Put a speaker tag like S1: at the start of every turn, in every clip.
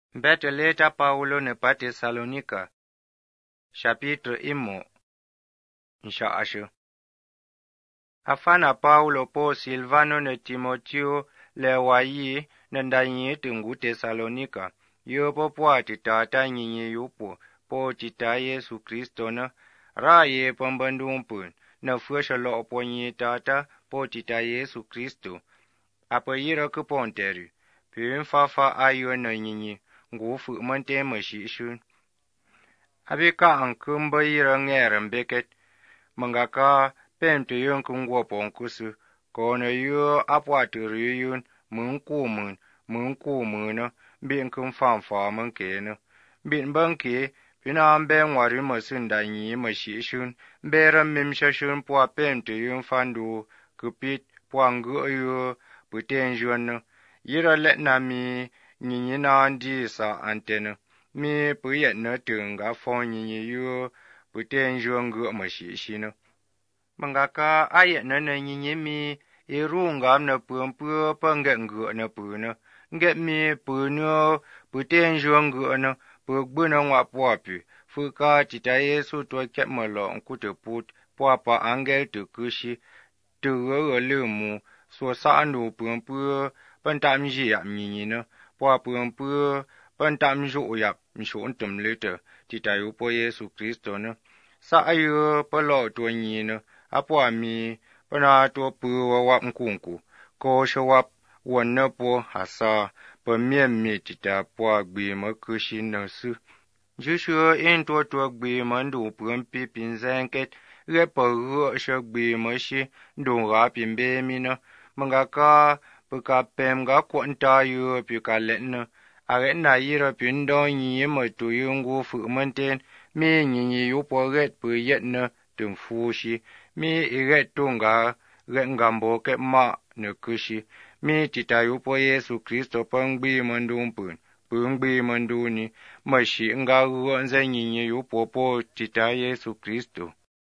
S1: Betteleta Paulo nepa Tesalonica, chapitre 1. Inshaashu. Afana Paulo po Silvano ne Timoteo le wayi nandanyi tungu Tesalonica. Yopo po titata nyinyi yupo po tita Yesu Kristo na raye pambandumpun na fusha lo po nyi tata po tita Yesu Kristo. Apa yira kuponteri. Pyn fafa ayo na nyinyi. Ngufu mante mashishun. Abika ankumba yira ngeren beket. Mangaka pemte yun kungwa ponkusu. Kone yu apwatu riyun mun bin kum fanfa mankena. Bin banki pina ben wari masunda nyi mashishun. Bera mimshashun pwa pemte yun fandu kupit pwa ngu yu putenjun. Yira let na mi nyinyi na ndi sa antena. Mi puyet na tunga fon nyinyi yu putenjun ngu mashishina. Mangaka ayet na nyinyi mi irungam na pumpu panget ngu na puna. Nget mi punu putenjun ngu na pugbuna ngwapwapi. Fuka tita Yesu tuwa ket malo nkuteput pwapa angel tukushi tuwe lumu so saandu pumpu pantamji yap nyinyi na. Pwa pumpu pantamju yap mshuntum lita tita yupo Yesu Kristo na. Sa ayu palo tuwa nyi na. Apwa mi pana tuwa puwa wap nkunku. Kosha wap wana po hasa pa mi tita pwa gbima kushi na su. Jushu in tuwa gbima ndu pumpi pinzenket. Repa ruosha gbima shi ndu rapi mbemi na. Mangaka puka pemga kwanta yu pika letna. Are na yira pindo nyi matu yungu fumanten. Mi nyi yupo ret pu yetna tumfushi. Mi iret tunga ret ngambo ke ma nukushi. Mi tita yupo Yesu Kristo pangbi mandumpun. Pungbi manduni. Mashi nga ruonze nyi yupo po tita Yesu Kristo.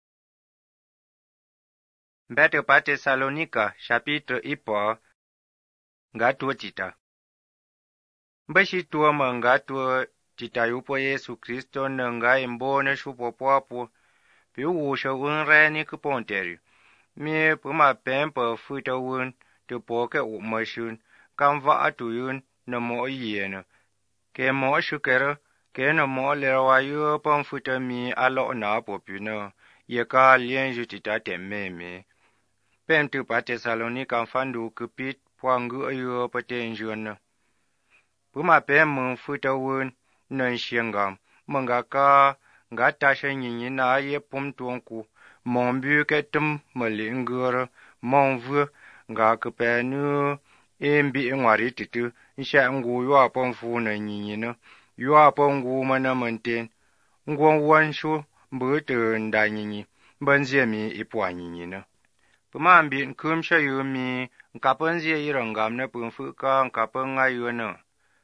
S1: Bete pa Tesalonica, chapitre 1. Ngatuwa tita. Bashi tuwa mangatuwa tita yupo Yesu Kristo na nga imbone shupo pwapo. Pi wusha unreni kuponteri. Mi puma pempa futa un tu poke umashun. Kamva atuyun na mo yena. Ke mo shukera. Ke na mo lerawa yu pamfuta mi alo na popina. Yeka lienju tita tememe. Pem tu pa Tesalonika fandu kupit pwangu yu patenjuna. Puma pem futa un nan shengam. Mangaka ngatasha nyinyi na ye pumtuanku. Mombu ketum malingura. Momvu nga kupenu imbi ngwari titu. Nsha ngu yua pamfu na nyinyi na. Yua pangu mana manten. Ngwan wanshu mbutu nda nyinyi. Banzemi ipwa nyinyi na. Puma mbi nkumsha yu mi nkapanzie irangam na pumfuka nkapanga yu na.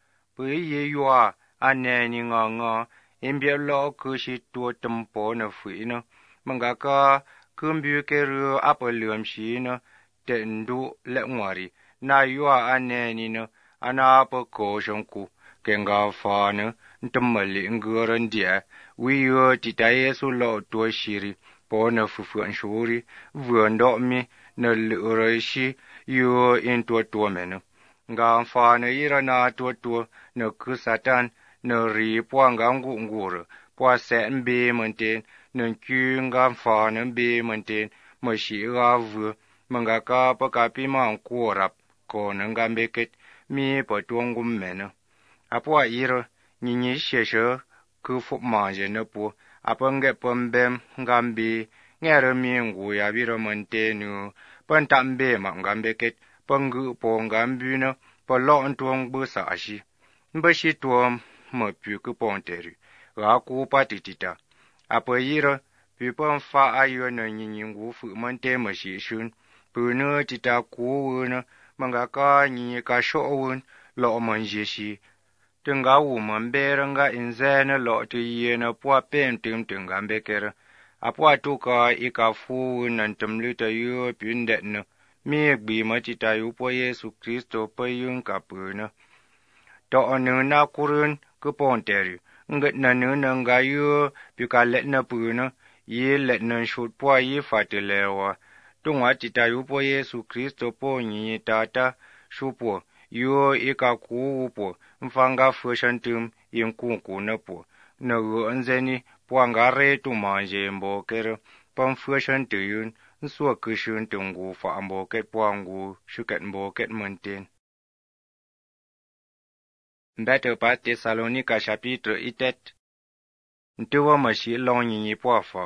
S1: Puye yua aneni nga imbia lo kushi tuwa tempo na fuina. Mangaka kumbu keru apalumshi na tendu lengwari. Na yua aneni na ana apa koshanku. Kenga fana ntamali ngurandia. Wiyo tita Yesu lo tuwa shiri. Po na fufuan shuri. Vuando mi na lurashi yu intua tuwa mena. Nga fana ira na tuwa na kusatan. Na ri pwa nga ngura. Pwa set mbe manten. Na kyu nga fana mbe manten. Mashi ravu. Mangaka pakapi mankurap. Kona nga mbeket. Mi patuangu mena. Apwa ira. Nyinyi shesha. Kufup manje na po. Apa nge pambem ngambi. Ngere mi ngu ya bira mantenu. Pantambe ma ngambeket. Pangu po ngambi na. Palon tuang busa ashi. Mbashi tuam. Mapu kuponteri. Raku patitita. Apa yira. Pipa mfa ayo na nyinyi ngufu mante mashishun. Puna tita kuwuna. Mangaka nyinyi kasho'un. Lo manjeshi. Tunga wumambera nga inzena lo tu yena pwa pentum tunga mbekera. Apwa tuka ikafu nantumluta yu pindetna. Mi gbima tita yupo Yesu Kristo pa yun kapuna. to anu na kurun ku ponteri ngat na nu na nga yu pi ka let na pu na yi let na shut po yi fatelewa tungwa tita yu po Yesu Kristo po nyi tata shu po yu ika ku po mfanga fushantum yin ku na po na gu nzeni po nga re tu manje mbo kere pam fushantum nsua kushun tungu fa mbo ket po ngu shuket mbo ket muntin. Mbete pa Thessalonica chapitre 1 ntuwa mashi long nyinyi po fa.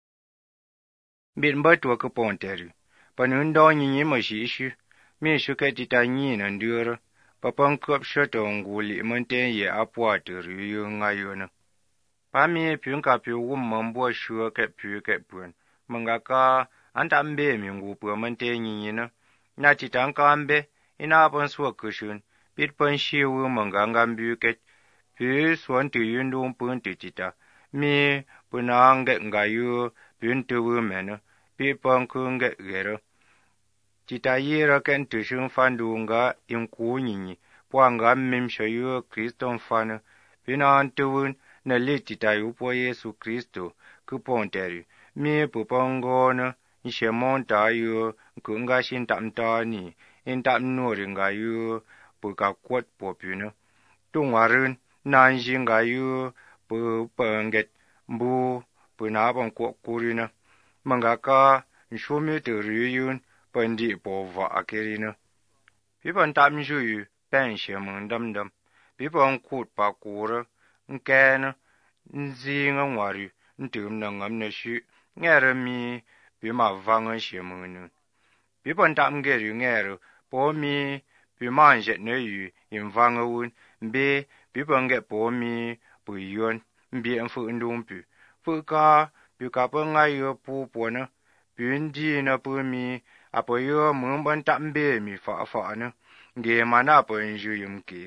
S1: Bit mbatwa ku ponteri panun do nyinyi mashi ishu mi shuket tita nyi na ndura papan kup shoto nguli muntin ye apwa turu yu ngayuna. Pa mi pyunka pyu mambo shua ket pyu ket pun mangaka anta mbe mi ngupu muntin nyinyi na tita nkambe ina pan suwa kushun bit pan shiwu manganga mbuket pyu swan tu yundum pun tita mi punange ngayu pun tuwu mena pi pan kunge gero tita yira ken tushun fandunga inku nyinyi puanga mimsha yu Kristo mfana pinan tuwun na li tita yu po Yesu Kristo kuponteri mi pupangona nshemonta yu kunga shintamtani intam nuri nga yu puka kwat popuna tungwarun nanji nga yu pupanget mbu punabang kurina mangaka nshumi turiyun pandi pova akirina pipan tamju yu penshe mundamdam pipan kut pakura nkena nzinga ngwari ntum na ngamna shu ngere mi pima vanga shemunu pipan tamgeru ngere po mi pimanje ne yu imvanga un mbe pipange po mi puyon mbe mfu ndumpu fuka pika panga yo pupona pyundi na pumi apo yo mumban tambe mi fa na nge mana po nju yumki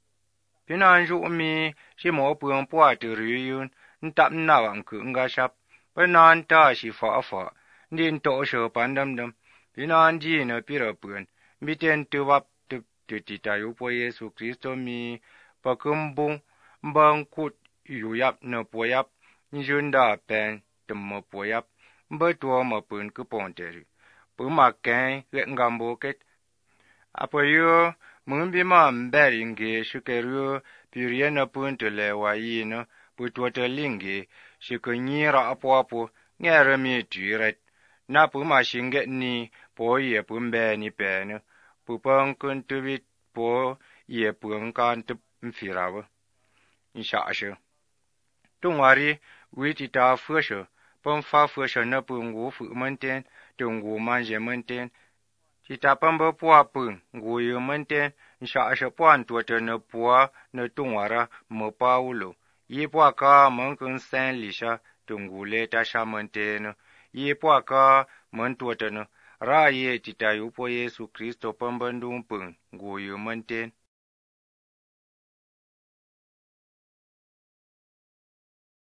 S1: pinanju mi shimo puan po aturiyun ntap na wanku ngashap penan ta shi fa ndin to sho pandamdam pinanji na pirapun miten tuwap tita yu po Yesu Kristo mi pakumbung bangkut yuyap na poyap njunda pen temmo poyap mbetua mapun kuponteri pumaken ngambo ket apoyo mumbi ma mberi nge shukeru piriena puntele wayina putwata lingi shikunyira apo ngere mi tuiret na puma shinget ni po ye pumbe ni pene pupang kuntubit po ye pungkan tup mfirawa nshashe tungwari witita fusho pumfa fusho na pungu fu menten tungu manje menten tita pamba pua pung nguyu menten nshashe puan tuwata na pua na tungwara mopaulo yi pua ka mankun sen lisha tungu leta sha menten yi pua ka mantuwata na ra ye tita yu po Yesu Kristo pamba ndung pung nguyu menten